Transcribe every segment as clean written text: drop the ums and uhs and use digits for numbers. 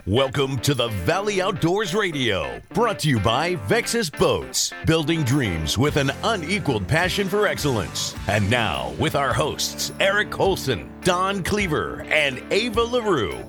Welcome to the Valley Outdoors Radio, brought to you by Vexus Boats, building dreams with an unequaled passion for excellence. And now, with our hosts, Eric Colson, Don Cleaver, and Ava LaRue.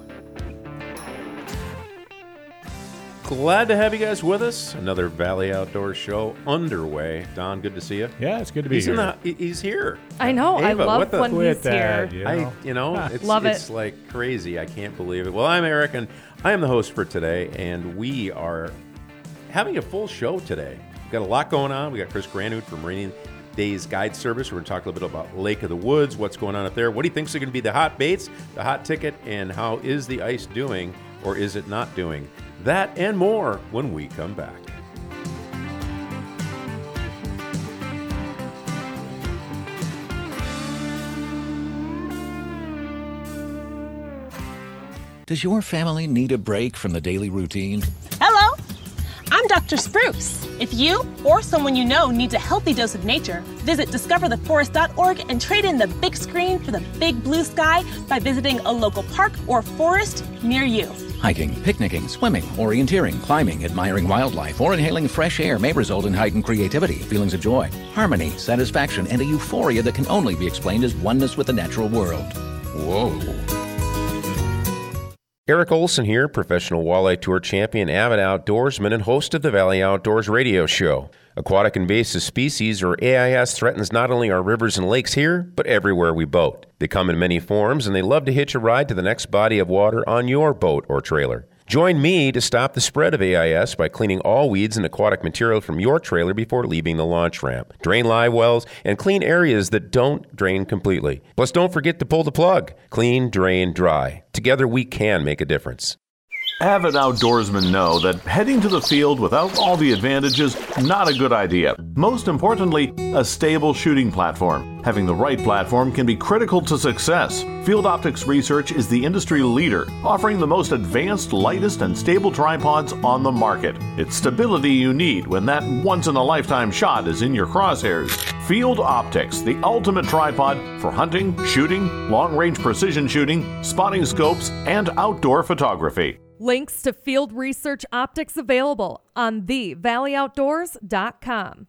Glad to have you guys with us. Another Valley Outdoors show underway. Don, good to see you. Yeah, it's good to be here. He's here. I know. Ava, I love when he's that, here. It's like crazy. I can't believe it. Well, I'm Eric, and I am the host for today, and we are having a full show today. We've got a lot going on. We got Chris Granute from Rainy Days Guide Service. We're going to talk a little bit about Lake of the Woods, what's going on up there, what he thinks are going to be the hot baits, the hot ticket, and how is the ice doing, or is it not doing? That and more when we come back. Does your family need a break from the daily routine? Hello, I'm Dr. Spruce. If you or someone you know needs a healthy dose of nature, visit discovertheforest.org and trade in the big screen for the big blue sky by visiting a local park or forest near you. Hiking, picnicking, swimming, orienteering, climbing, admiring wildlife, or inhaling fresh air may result in heightened creativity, feelings of joy, harmony, satisfaction, and a euphoria that can only be explained as oneness with the natural world. Whoa. Eric Olson here, professional walleye tour champion, avid outdoorsman, and host of the Valley Outdoors Radio Show. Aquatic invasive species, or AIS, threatens not only our rivers and lakes here, but everywhere we boat. They come in many forms, and they love to hitch a ride to the next body of water on your boat or trailer. Join me to stop the spread of AIS by cleaning all weeds and aquatic material from your trailer before leaving the launch ramp. Drain live wells and clean areas that don't drain completely. Plus, don't forget to pull the plug. Clean, drain, dry. Together, we can make a difference. Avid outdoorsmen know that heading to the field without all the advantages, not a good idea. Most importantly, a stable shooting platform. Having the right platform can be critical to success. Field Optics Research is the industry leader, offering the most advanced, lightest, and stable tripods on the market. It's stability you need when that once-in-a-lifetime shot is in your crosshairs. Field Optics, the ultimate tripod for hunting, shooting, long-range precision shooting, spotting scopes, and outdoor photography. Links to Field Research Optics available on thevalley.outdoors.com.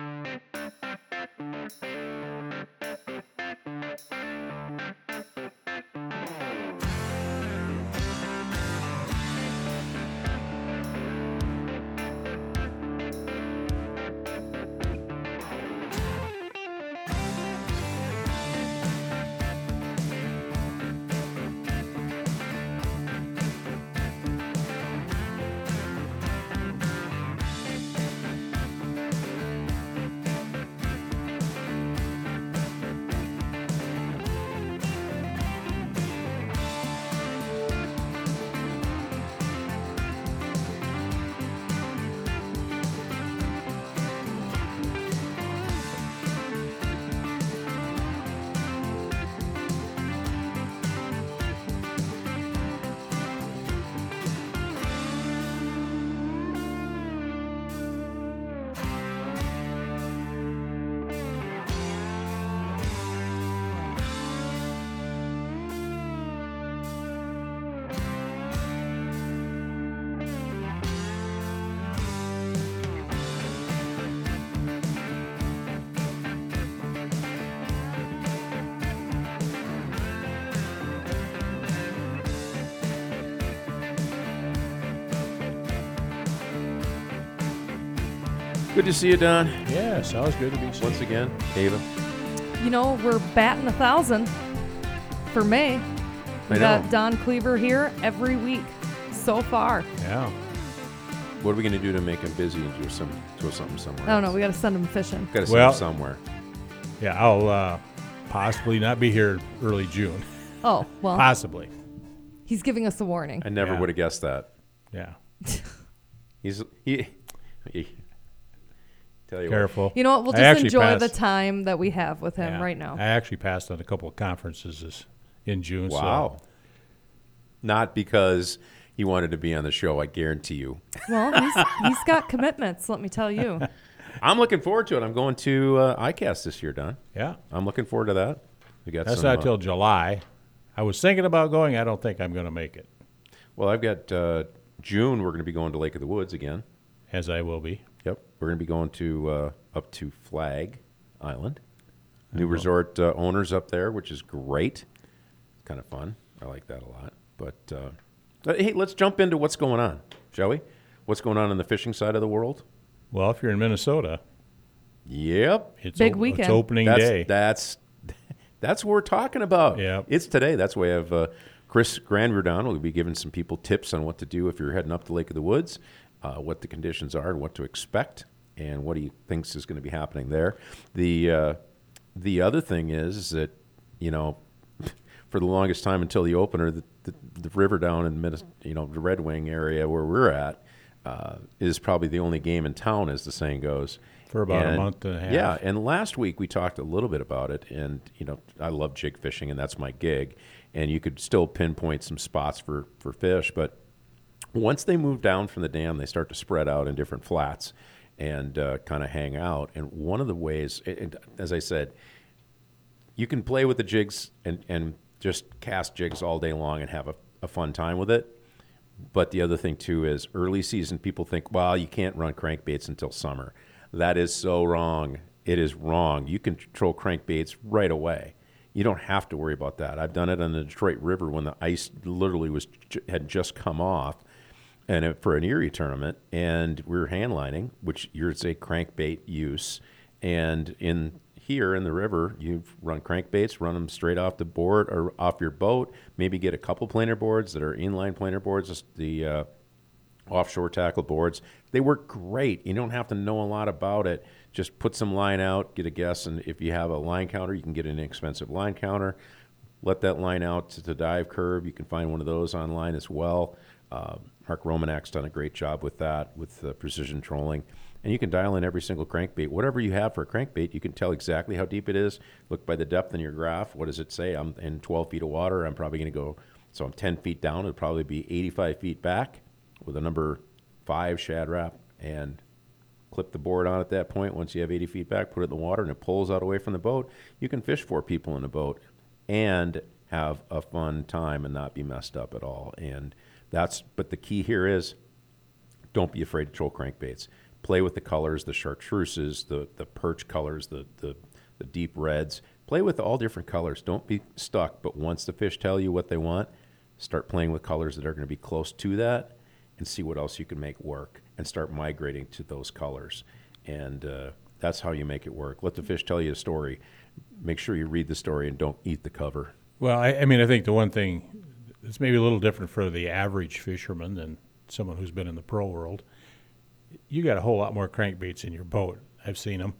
Good to see you, Don. Yes, always good to be seen. Once again, Ava. You know, we're batting 1,000 for May. We got Don Cleaver here every week so far. Yeah. What are we going to do to make him busy and do something somewhere? I don't know. We got to send him fishing. Got to send him somewhere. Yeah, I'll possibly not be here early June. Oh, well. Possibly. He's giving us a warning. I never would have guessed that. Yeah. He tell you Careful. What. You know what? We'll just enjoy the time that we have with him right now. I actually passed on a couple of conferences in June. Wow. So. Not because he wanted to be on the show, I guarantee you. Well, he's got commitments, let me tell you. I'm looking forward to it. I'm going to ICAST this year, Don. Yeah. I'm looking forward to that. That's not till July. I was thinking about going. I don't think I'm going to make it. Well, I've got June. We're going to be going to Lake of the Woods again. As I will be. Yep, we're going to be going to up to Flag Island. New resort owners up there, which is great. Kind of fun. I like that a lot. But hey, let's jump into what's going on, shall we? What's going on the fishing side of the world? Well, if you're in Minnesota, yep, it's big weekend. It's opening day. That's what we're talking about. Yeah, it's today. That's why I have Chris Granrude on. We'll be giving some people tips on what to do if you're heading up to Lake of the Woods, what the conditions are and what to expect, and what he thinks is going to be happening there. The other thing is that, for the longest time until the opener, the river down in the Red Wing area where we're at is probably the only game in town, as the saying goes. For about a month and a half. Yeah, and last week we talked a little bit about it, and I love jig fishing, and that's my gig. And you could still pinpoint some spots for fish, but once they move down from the dam, they start to spread out in different flats and kind of hang out. And one of the ways, and as I said, you can play with the jigs and just cast jigs all day long and have a fun time with it. But the other thing, too, is early season people think, well, you can't run crankbaits until summer. That is so wrong. It is wrong. You can control crankbaits right away. You don't have to worry about that. I've done it on the Detroit River when the ice literally had just come off, and for an Erie tournament, and we were hand lining, which is a crankbait use. And here in the river, you run crankbaits, run them straight off the board or off your boat. Maybe get a couple planer boards that are inline planer boards, the offshore tackle boards. They work great. You don't have to know a lot about it. Just put some line out, get a guess, and if you have a line counter, you can get an inexpensive line counter. Let that line out to the dive curve. You can find one of those online as well. Mark Romanak's done a great job with that, with precision trolling. And you can dial in every single crankbait. Whatever you have for a crankbait, you can tell exactly how deep it is. Look by the depth in your graph. What does it say? I'm in 12 feet of water. I'm probably going to go, so I'm 10 feet down. It'll probably be 85 feet back with a number 5 Shad Rap, and clip the board on at that point. Once you have 80 feet back, put it in the water, and it pulls out away from the boat. You can fish 4 people in a boat and have a fun time and not be messed up at all. But the key here is don't be afraid to troll crankbaits. Play with the colors, the chartreuses, the perch colors, the deep reds. Play with all different colors. Don't be stuck, but once the fish tell you what they want, start playing with colors that are going to be close to that and see what else you can make work and start migrating to those colors. And that's how you make it work. Let the fish tell you a story. Make sure you read the story and don't eat the cover. Well, I think the one thing that's maybe a little different for the average fisherman than someone who's been in the pro world, you got a whole lot more crankbaits in your boat. I've seen them.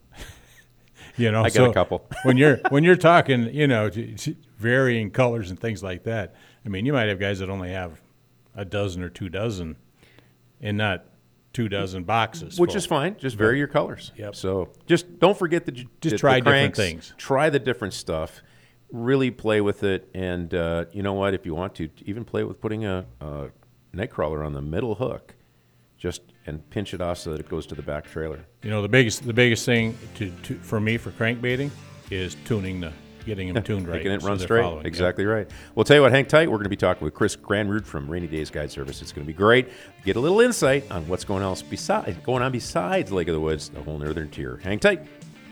I got a couple. when you're talking, varying colors and things like that. I mean, you might have guys that only have a dozen or 2 dozen, and not 2 dozen boxes. Which is fine. Just vary your colors. Yep. So just don't forget just try different things. Try the different stuff. Really play with it, and you know what? If you want to, even play with putting a night crawler on the middle hook. And pinch it off so that it goes to the back trailer. The biggest thing for me for crankbaiting is getting them tuned right. Making it run straight. Exactly right. We'll tell you what, hang tight. We're going to be talking with Chris Granrude from Rainy Days Guide Service. It's going to be great. Get a little insight on what's going on besides Lake of the Woods, the whole northern tier. Hang tight.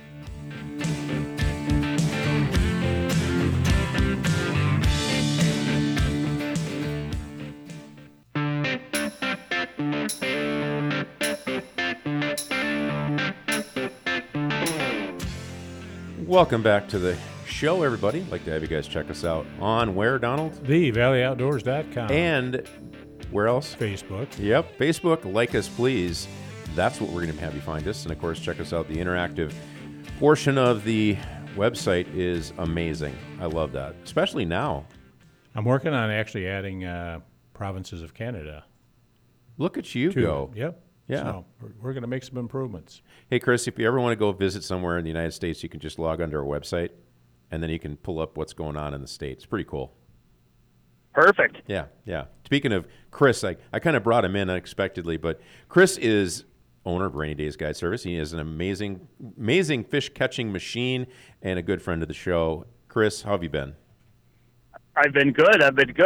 Welcome back to the show, everybody. I'd like to have you guys check us out on where, Donald? TheValleyOutdoors.com. And where else? Facebook. Yep, Facebook. Like us, please. That's what we're going to have you find us. And, of course, check us out. The interactive portion of the website is amazing. I love that, especially now. I'm working on actually adding provinces of Canada. Look at you go. Yep. Yeah. So we're going to make some improvements. Hey, Chris, if you ever want to go visit somewhere in the United States, you can just log onto our website, and then you can pull up what's going on in the States. Pretty cool. Perfect. Yeah. Speaking of Chris, I kind of brought him in unexpectedly, but Chris is owner of Rainy Days Guide Service. He is an amazing fish-catching machine and a good friend of the show. Chris, how have you been? I've been good.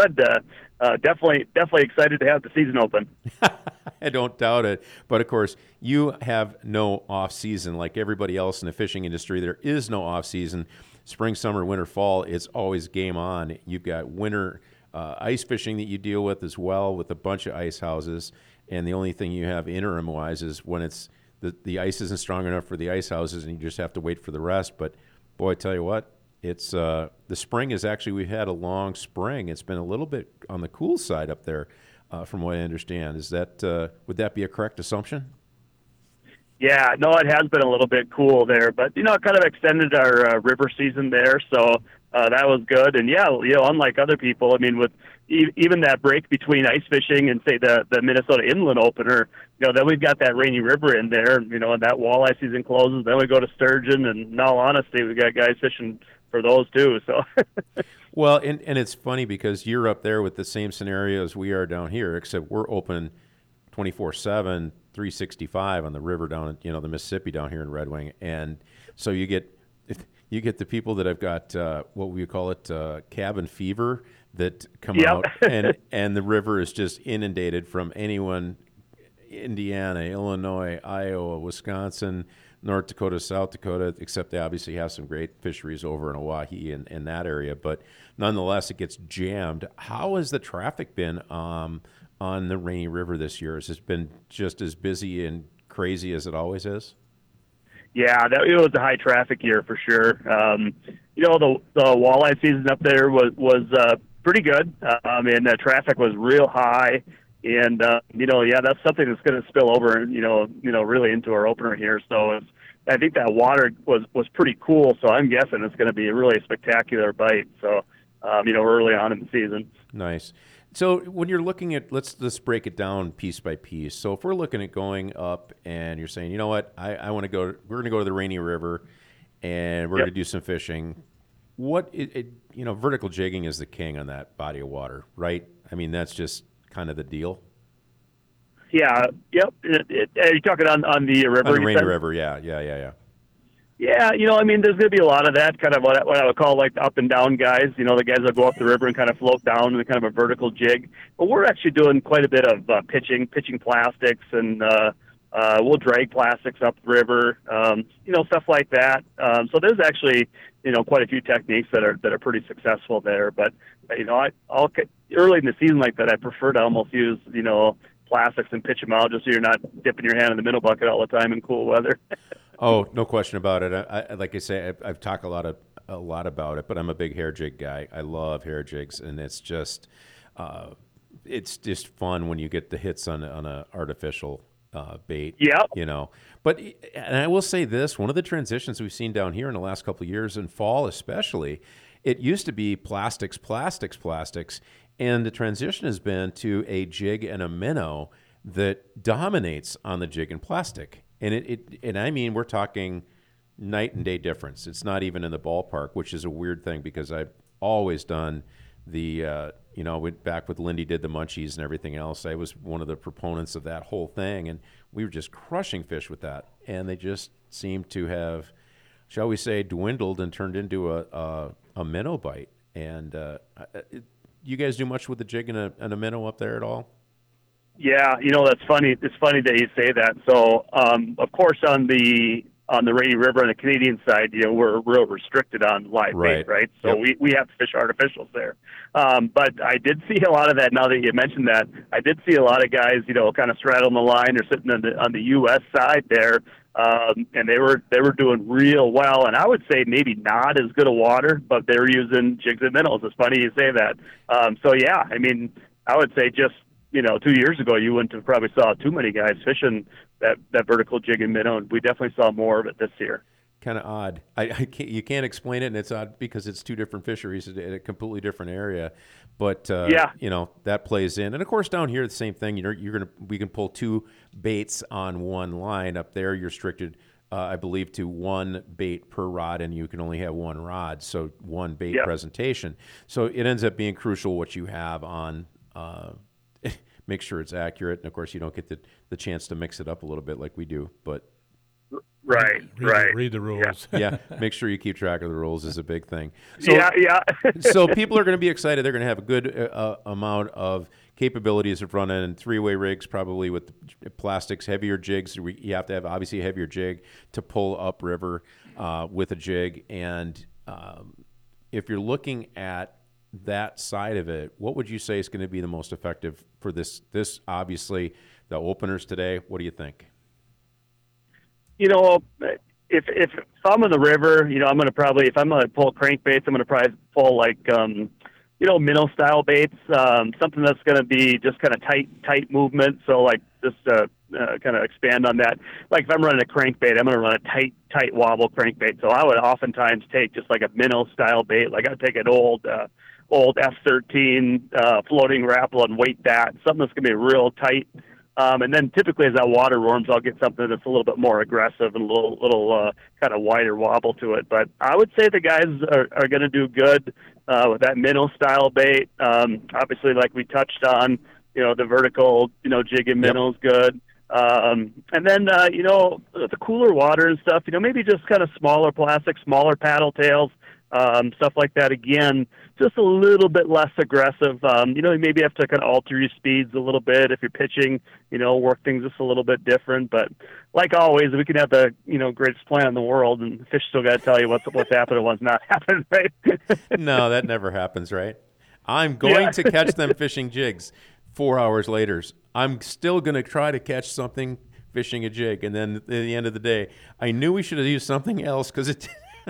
Definitely excited to have the season open. I don't doubt it. But of course, you have no off season like everybody else in the fishing industry. There is no off season. Spring, summer, winter, fall, it's always game on. You've got winter ice fishing that you deal with as well, with a bunch of ice houses. And the only thing you have interim wise is when it's the ice isn't strong enough for the ice houses and you just have to wait for the rest. But boy, I tell you what, it's the spring is actually, we've had a long spring. It's been a little bit on the cool side up there, from what I understand. Is that would that be a correct assumption? Yeah, no, it has been a little bit cool there, but it kind of extended our river season there, so that was good. And yeah, unlike other people, I mean, with even that break between ice fishing and say the Minnesota Inland opener, then we've got that Rainy River in there, and that walleye season closes. Then we go to sturgeon, and in all honesty, we got guys fishing for those too. So, well, and it's funny because you're up there with the same scenario as we are down here, except we're open 24/7, 365 on the river down, the Mississippi down here in Red Wing, and so you get the people that have got what we call it cabin fever that come out, and the river is just inundated from anyone, Indiana, Illinois, Iowa, Wisconsin, North Dakota, South Dakota, except they obviously have some great fisheries over in Oahe and that area, but nonetheless it gets jammed. How has the traffic been on the Rainy River this year? Has it been just as busy and crazy as it always is? Yeah, it was a high traffic year for sure. The walleye season up there was pretty good. And the traffic was real high. And that's something that's going to spill over, really into our opener here. So I think that water was pretty cool. So I'm guessing it's going to be a really spectacular bite. So early on in the season. Nice. So when you're looking at, let's break it down piece by piece. So if we're looking at going up and you're saying, you know what, I want to go, we're going to go to the Rainy River and we're going to do some fishing. Vertical jigging is the king on that body of water, right? I mean, that's just kind of the deal. Yeah. Yep. Are you talking on the river? On the Rainy River. Yeah. Yeah, there's going to be a lot of that, kind of what I would call like the up and down guys. The guys that go up the river and kind of float down in kind of a vertical jig. But we're actually doing quite a bit of pitching plastics, and we'll drag plastics up the river, stuff like that. So there's actually, quite a few techniques that are pretty successful there. But, I'll early in the season like that, I prefer to almost use, plastics and pitch them out just so you're not dipping your hand in the minnow bucket all the time in cool weather. Oh, no question about it. I like I say, I've talked a lot about it, but I'm a big hair jig guy. I love hair jigs, and it's just fun when you get the hits on a artificial bait. Yeah. But and I will say this: one of the transitions we've seen down here in the last couple of years, in fall especially, it used to be plastics, and the transition has been to a jig and a minnow that dominates on the jig and plastic. And I mean, we're talking night and day difference. It's not even in the ballpark, which is a weird thing because I've always done back with Lindy did the munchies and everything else. I was one of the proponents of that whole thing, and we were just crushing fish with that. And they just seemed to have, shall we say, dwindled and turned into a minnow bite. And you guys do much with the jig and a minnow up there at all? Yeah, that's funny. It's funny that you say that. So, of course, on the Rainy River on the Canadian side, we're real restricted on live bait, right? So we have to fish artificials there. But I did see a lot of that. Now that you mentioned that, I did see a lot of guys, kind of straddling the line or sitting on the U.S. side there, and they were doing real well. And I would say maybe not as good a water, but they were using jigs and minnows. It's funny you say that. So yeah, I mean, I would say just 2 years ago, you wouldn't have probably saw too many guys fishing that vertical jig and minnow, and we definitely saw more of it this year. Kind of odd. You can't explain it, and it's odd because it's two different fisheries in a completely different area. But that plays in, and of course down here the same thing. We can pull two baits on one line. Up there, you're restricted, I believe, to one bait per rod, and you can only have one rod, so one bait presentation. So it ends up being crucial what you have on. Make sure it's accurate, and of course you don't get the chance to mix it up a little bit like we do. But Right. Read the rules. Yeah, make sure you keep track of the rules is a big thing. So, yeah. So people are going to be excited. They're going to have a good amount of capabilities of running three-way rigs, probably with plastics, heavier jigs. You have to have obviously a heavier jig to pull upriver with a jig. And if you're looking at that side of it, what would you say is going to be the most effective for this? This obviously the openers today. What do you think? If I'm in the river, I'm going to probably, if I'm going to pull crankbaits, I'm going to probably pull like, minnow style baits, something that's going to be just kind of tight movement. So like just kind of expand on that. Like if I'm running a crankbait, I'm going to run a tight wobble crankbait. So I would oftentimes take just like a minnow style bait. Like I'd take an old F13 floating Rapala and weight that, something that's going to be real tight. And then typically as that water warms, I'll get something that's a little bit more aggressive and a little kind of wider wobble to it. But I would say the guys are going to do good with that minnow style bait. Obviously, like we touched on, the vertical, jig and minnow's good. And then, the cooler water and stuff, maybe just kind of smaller plastic, smaller paddle tails. Stuff like that, again, just a little bit less aggressive. You maybe have to kind of alter your speeds a little bit if you're pitching, work things just a little bit different. But like always, we can have the, greatest plan in the world, and the fish still got to tell you what's happening and what's not happening, right? No, that never happens, right? I'm going to catch them fishing jigs. 4 hours later, I'm still going to try to catch something fishing a jig. And then at the end of the day, I knew we should have used something else because it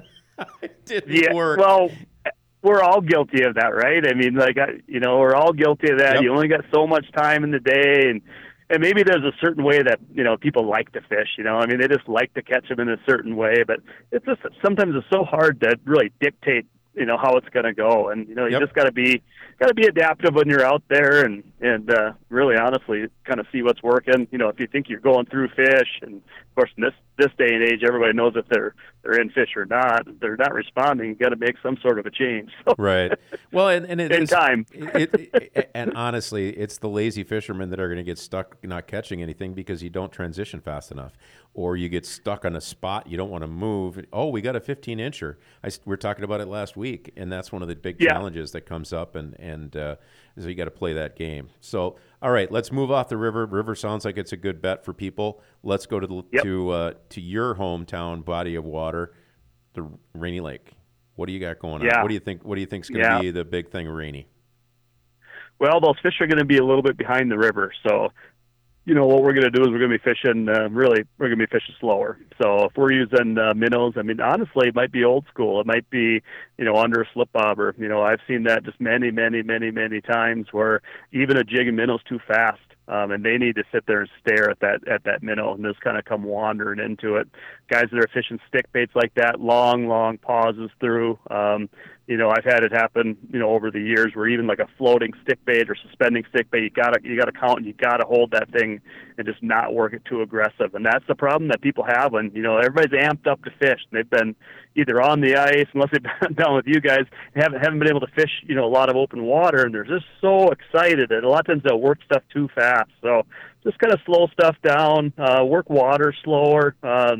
didn't work. Well, we're all guilty of that, right? I mean, we're all guilty of that. Yep. You only got so much time in the day, and maybe there's a certain way that, people like to fish, I mean, they just like to catch them in a certain way, but it's just, sometimes it's so hard to really dictate, how it's going to go. And, you just got to be adaptive when you're out there and really honestly kind of see what's working. If you think you're going through fish, and of course in this day and age, everybody knows if they're in fish or not. If they're not responding, you got to make some sort of a change. So, right. Well, and in time. And honestly, it's the lazy fishermen that are going to get stuck not catching anything because you don't transition fast enough, or you get stuck on a spot you don't want to move. Oh, we got a 15-incher. We were talking about it last week, and that's one of the big challenges that comes up, and so you got to play that game. So, all right, let's move off the river. River sounds like it's a good bet for people. Let's go to your hometown body of water, the Rainy Lake. What do you got going on? What do you think? What do you think is going to be the big thing, Rainy? Well, those fish are going to be a little bit behind the river, so. What we're going to do is we're going to be fishing, we're going to be fishing slower. So if we're using minnows, I mean, honestly, it might be old school. It might be, under a slip bobber. I've seen that just many, many, many, many times where even a jig and minnow's too fast. And they need to sit there and stare at that minnow and just kind of come wandering into it. Guys that are fishing stick baits like that, long pauses through. I've had it happen, over the years where even like a floating stick bait or suspending stick bait, you gotta count and you gotta hold that thing and just not work it too aggressive. And that's the problem that people have when, everybody's amped up to fish. And they've been either on the ice, unless they've been down with you guys, haven't been able to fish, a lot of open water, and they're just so excited. And a lot of times they'll work stuff too fast. So just kind of slow stuff down, work water slower.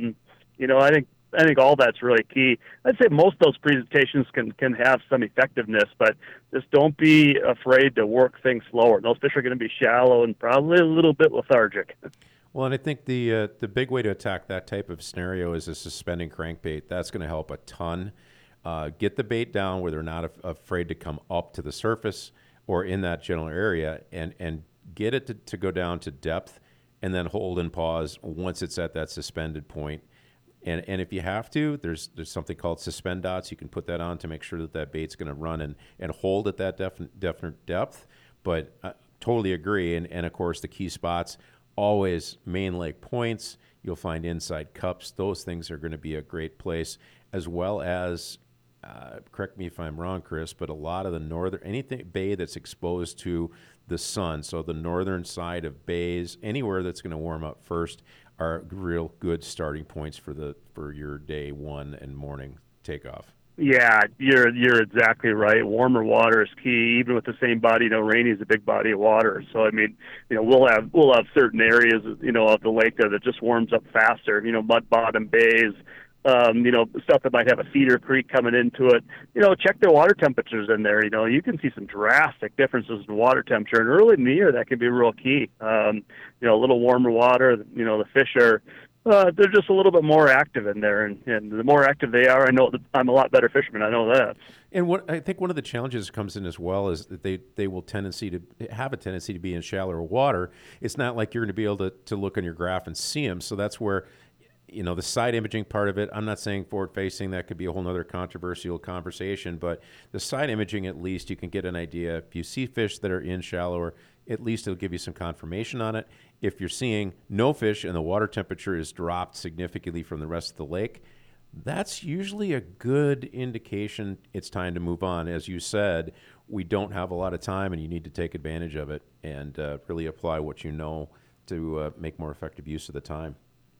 I think all that's really key. I'd say most of those presentations can have some effectiveness, but just don't be afraid to work things slower. Those fish are going to be shallow and probably a little bit lethargic. Well, and I think the big way to attack that type of scenario is a suspending crankbait. That's going to help a ton. Get the bait down where they're not afraid to come up to the surface or in that general area, and get it to go down to depth, and then hold and pause once it's at that suspended point. And if you have to, there's something called suspend dots. You can put that on to make sure that bait's going to run and hold at that definite depth. But I totally agree. And, of course, the key spots, always main lake points. You'll find inside cups. Those things are going to be a great place, as well as, correct me if I'm wrong, Chris, but a lot of the anything bay that's exposed to the sun, so the northern side of bays, anywhere that's going to warm up first, are real good starting points for your day one and morning takeoff. Yeah, you're exactly right. Warmer water is key. Even with the same body, Rainy is a big body of water. So I mean, we'll have certain areas, of the lake there that just warms up faster. Mud bottom bays, stuff that might have a feeder creek coming into it. Check their water temperatures in there. You can see some drastic differences in water temperature, and early in the year that can be real key. A little warmer water. The fish are. They're just a little bit more active in there, and the more active they are, I know that I'm a lot better fisherman. I know that. And what I think one of the challenges that comes in as well is that they will have a tendency to be in shallower water. It's not like you're going to be able to look on your graph and see them. So that's where, the side imaging part of it. I'm not saying forward facing, that could be a whole other controversial conversation, but the side imaging, at least you can get an idea. If you see fish that are in shallower, at least it'll give you some confirmation on it. If you're seeing no fish and the water temperature is dropped significantly from the rest of the lake, that's usually a good indication it's time to move on. As you said, we don't have a lot of time, and you need to take advantage of it and really apply what you know to make more effective use of the time.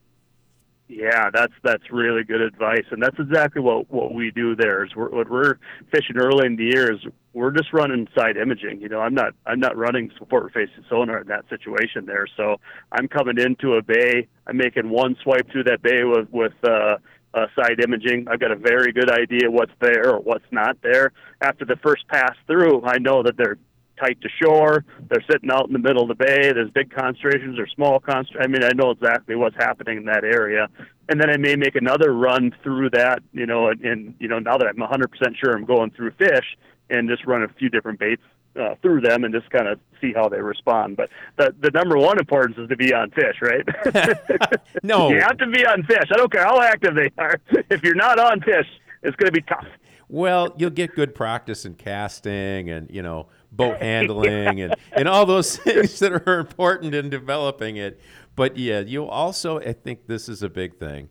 Yeah, that's really good advice, and that's exactly what we do there. Is what we're fishing early in the year is we're just running side imaging. I'm not running forward-facing sonar in that situation there. So I'm coming into a bay, I'm making one swipe through that bay with side imaging. I've got a very good idea what's there or what's not there. After the first pass through, I know that they're tight to shore. They're sitting out in the middle of the bay. There's big concentrations or small concentrations. I mean, I know exactly what's happening in that area. And then I may make another run through that, and now that I'm 100% sure I'm going through fish, and just run a few different baits through them and just kind of see how they respond. But the number one importance is to be on fish, right? No. You have to be on fish. I don't care how active they are. If you're not on fish, it's going to be tough. Well, you'll get good practice in casting and, boat handling and all those things that are important in developing it. But, yeah, you'll also, I think this is a big thing.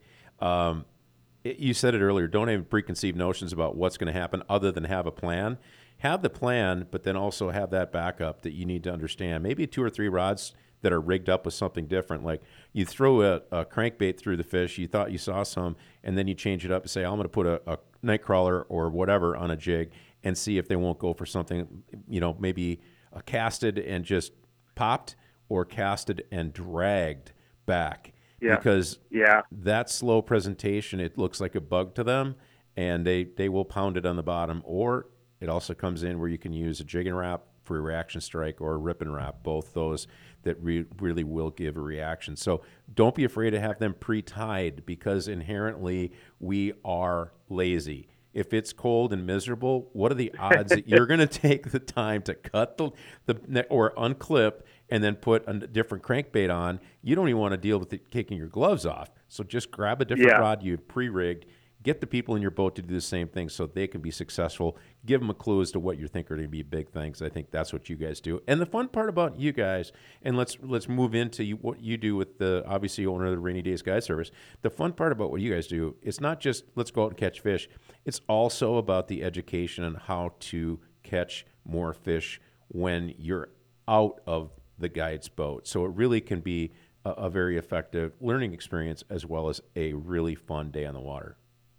You said it earlier, don't have preconceived notions about what's going to happen other than have a plan. Have the plan, but then also have that backup that you need to understand. Maybe 2 or 3 rods that are rigged up with something different. Like you throw a crankbait through the fish, you thought you saw some, and then you change it up and say, I'm going to put a night crawler or whatever on a jig and see if they won't go for something, maybe casted and just popped or casted and dragged back. Yeah. Because that slow presentation, it looks like a bug to them, and they will pound it on the bottom. Or it also comes in where you can use a jig and wrap for a reaction strike or a rip and wrap, both those that really will give a reaction. So don't be afraid to have them pre-tied, because inherently we are lazy. If it's cold and miserable, what are the odds that you're going to take the time to cut the or unclip and then put a different crankbait on? You don't even want to deal with it taking your gloves off. So just grab a different rod you pre-rigged. Get the people in your boat to do the same thing so they can be successful. Give them a clue as to what you think are going to be big things. I think that's what you guys do. And the fun part about you guys, and let's move into what you do with the, obviously, owner of the Rainy Days Guide Service. The fun part about what you guys do, it's not just let's go out and catch fish. It's also about the education on how to catch more fish when you're out of the guide's boat. So it really can be a very effective learning experience as well as a really fun day on the water.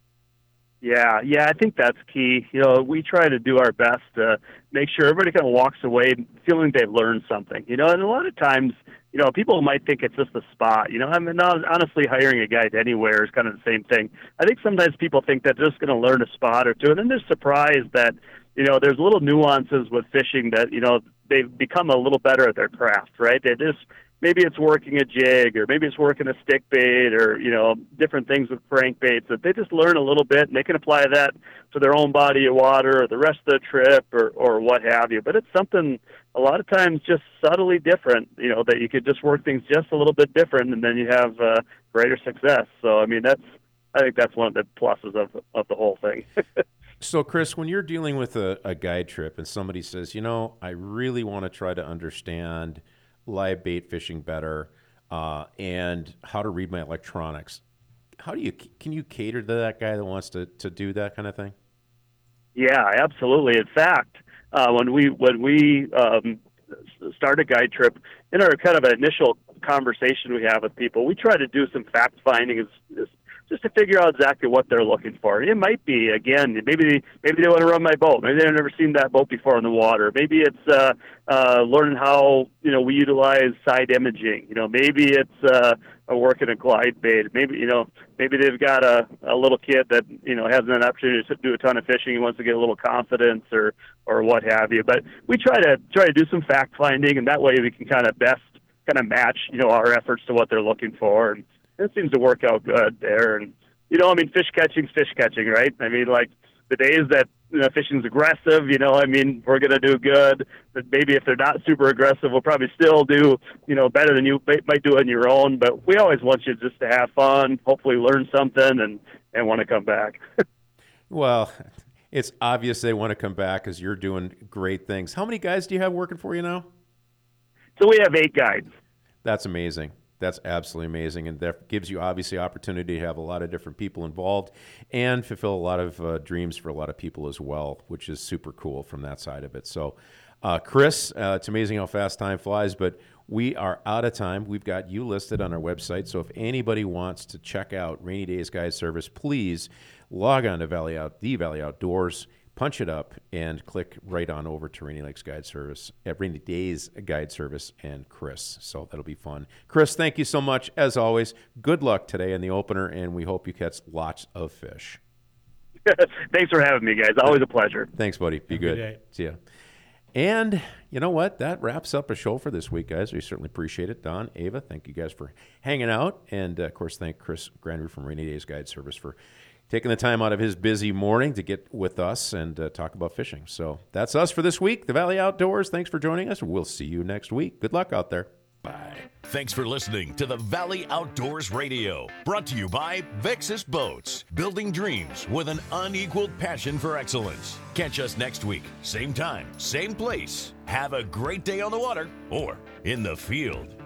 Yeah, I think that's key. We try to do our best to make sure everybody kind of walks away feeling they've learned something. And a lot of times, people might think it's just a spot. I mean, honestly, hiring a guide anywhere is kind of the same thing. I think sometimes people think that they're just going to learn a spot or two, and then they're surprised that, there's little nuances with fishing that, they've become a little better at their craft, right? Maybe it's working a jig, or maybe it's working a stick bait, or, different things with crankbaits that they just learn a little bit, and they can apply that to their own body of water or the rest of the trip or what have you. But it's something a lot of times just subtly different, that you could just work things just a little bit different, and then you have greater success. So, I mean, I think that's one of the pluses of the whole thing. So, Chris, when you're dealing with a guide trip and somebody says, I really want to try to understand live bait fishing better and how to read my electronics, can you cater to that guy that wants to do that kind of thing? Yeah, absolutely. In fact, when we start a guide trip, in our kind of initial conversation we have with people, we try to do some fact finding as just to figure out exactly what they're looking for. It might be, again, maybe they want to run my boat. Maybe they've never seen that boat before in the water. Maybe it's learning how, we utilize side imaging. Maybe it's working a glide bait. Maybe they've got a little kid that, hasn't an opportunity to do a ton of fishing. He wants to get a little confidence or what have you. But we try to do some fact finding, and that way we can kind of best match, our efforts to what they're looking for. And it seems to work out good there. And, fish catching's fish catching, right? Like the days that, fishing's aggressive, we're going to do good. But maybe if they're not super aggressive, we'll probably still do, better than you might do on your own. But we always want you just to have fun, hopefully learn something, and want to come back. Well, it's obvious they want to come back because you're doing great things. How many guys do you have working for you now? So we have 8 guides. That's amazing. That's absolutely amazing. And that gives you obviously opportunity to have a lot of different people involved and fulfill a lot of dreams for a lot of people as well, which is super cool from that side of it. So, Chris, it's amazing how fast time flies, but we are out of time. We've got you listed on our website. So if anybody wants to check out Rainy Days Guide Service, please log on to the Valley Outdoors, punch it up, and click right on over to Rainy Lakes Guide Service, Rainy Days Guide Service, and Chris. So that'll be fun. Chris, thank you so much. As always, good luck today in the opener, and we hope you catch lots of fish. Thanks for having me, guys. Always a pleasure. Thanks, buddy. Be good. See ya. And you know what? That wraps up a show for this week, guys. We certainly appreciate it. Don, Ava, thank you guys for hanging out. And, of course, thank Chris Grandry from Rainy Days Guide Service for taking the time out of his busy morning to get with us and talk about fishing. So that's us for this week, the Valley Outdoors. Thanks for joining us. We'll see you next week. Good luck out there. Bye. Thanks for listening to the Valley Outdoors Radio, brought to you by Vexus Boats, building dreams with an unequaled passion for excellence. Catch us next week, same time, same place. Have a great day on the water or in the field.